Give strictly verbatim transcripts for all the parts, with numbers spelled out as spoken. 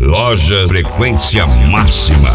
Loja Frequência Máxima.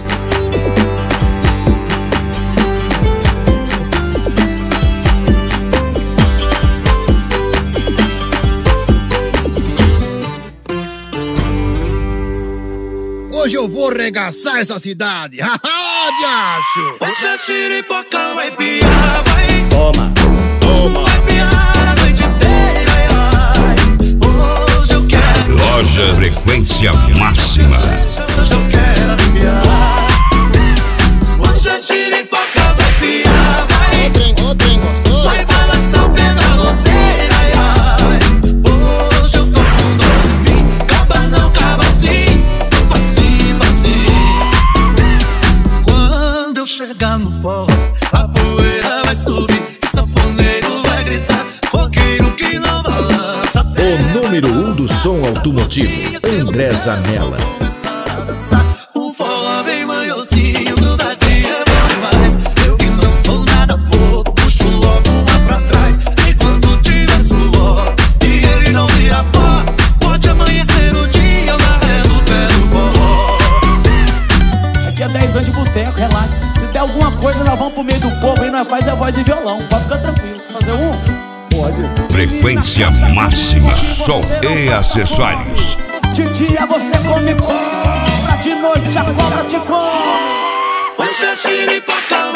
Hoje eu vou regaçar essa cidade. Haha, diacho! Essa xiripoca vai piar, vai. Toma, toma. Vai piar a noite inteira, ai. Hoje eu quero. Loja Frequência Máxima. Hoje eu quero arrepiar. Essa xiripoca vai piar, vai. Ô trem, ô trem gostoso. Vai balançar o pé na roceira, ai, ai. Hoje eu tô com dor em mim. Caba não, caba assim. Facinho, facinho. Quando eu chegar no forró, a poeira vai subir. Sanfoneiro vai gritar. Coqueiro que não balança. O número um do som automotivo, André Zanella. O forró bem manhosinho, grudadinho é bom demais. Eu que não sou nada bobo, puxo logo lá pra trás. Enquanto tiver suor e ele não vira pó, pode amanhecer o dia na ré do pé do forró. Aqui é dez anos de boteco, relaxa. Se der alguma coisa, nós vamos pro meio do povo e nós faz a voz de violão. Pode ficar tranquilo. Fazer um? Pode. Frequência Máxima, som e acessórios. De dia você come cobra, de noite a cobra te come. Hoje a xiripoca